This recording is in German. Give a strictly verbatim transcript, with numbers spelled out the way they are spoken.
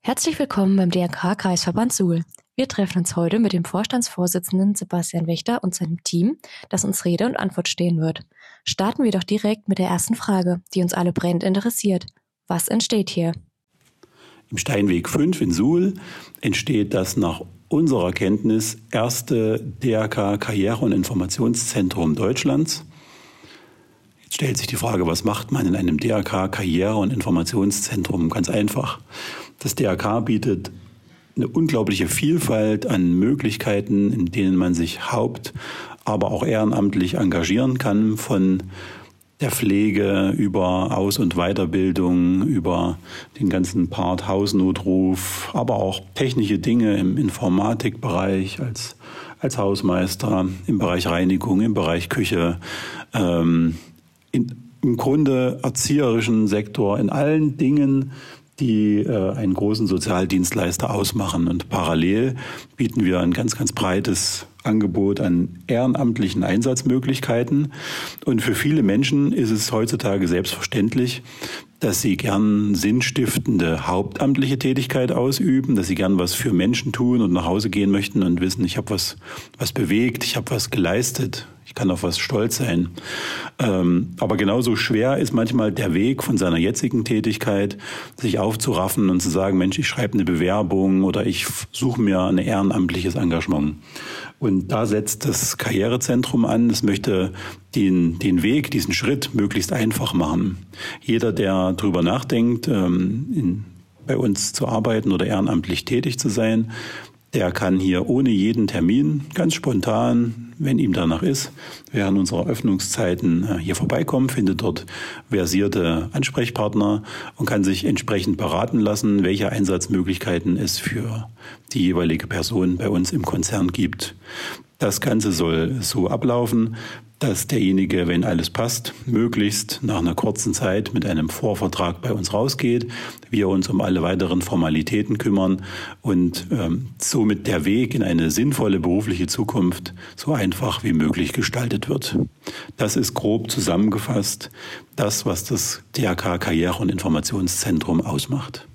Herzlich willkommen beim D R K-Kreisverband Suhl. Wir treffen uns heute mit dem Vorstandsvorsitzenden Sebastian Wächter und seinem Team, das uns Rede und Antwort stehen wird. Starten wir doch direkt mit der ersten Frage, die uns alle brennend interessiert. Was entsteht hier? Im Steinweg fünf in Suhl entsteht das nach unserer Kenntnis erste D R K-Karriere- und Informationszentrum Deutschlands. Jetzt stellt sich die Frage, was macht man in einem D R K-Karriere- und Informationszentrum? Ganz einfach. Das D R K bietet eine unglaubliche Vielfalt an Möglichkeiten, in denen man sich haupt-, aber auch ehrenamtlich engagieren kann, von der Pflege über Aus- und Weiterbildung, über den ganzen Part Hausnotruf, aber auch technische Dinge im Informatikbereich als, als Hausmeister, im Bereich Reinigung, im Bereich Küche, ähm, in, im Grunde erzieherischen Sektor, in allen Dingen, die äh, einen großen Sozialdienstleister ausmachen. Und parallel bieten wir ein ganz, ganz breites Angebot an ehrenamtlichen Einsatzmöglichkeiten. Und für viele Menschen ist es heutzutage selbstverständlich, dass sie gern sinnstiftende hauptamtliche Tätigkeit ausüben, dass sie gern was für Menschen tun und nach Hause gehen möchten und wissen, ich habe was, was bewegt, ich habe was geleistet, ich kann auf was stolz sein. Ähm, aber genauso schwer ist manchmal der Weg von seiner jetzigen Tätigkeit, sich aufzuraffen und zu sagen, Mensch, ich schreibe eine Bewerbung oder ich suche mir ein ehrenamtliches Engagement. Und da setzt das Karrierezentrum an. Es möchte den, den Weg, diesen Schritt möglichst einfach machen. Jeder, der drüber nachdenkt, ähm, in, bei uns zu arbeiten oder ehrenamtlich tätig zu sein, der kann hier ohne jeden Termin, ganz spontan, wenn ihm danach ist, während unserer Öffnungszeiten hier vorbeikommen, findet dort versierte Ansprechpartner und kann sich entsprechend beraten lassen, welche Einsatzmöglichkeiten es für die jeweilige Person bei uns im Konzern gibt. Das Ganze soll so ablaufen, dass derjenige, wenn alles passt, möglichst nach einer kurzen Zeit mit einem Vorvertrag bei uns rausgeht, wir uns um alle weiteren Formalitäten kümmern und ähm, somit der Weg in eine sinnvolle berufliche Zukunft so einfach wie möglich gestaltet wird. Das ist grob zusammengefasst das, was das D R K-Karriere- und Informationszentrum ausmacht.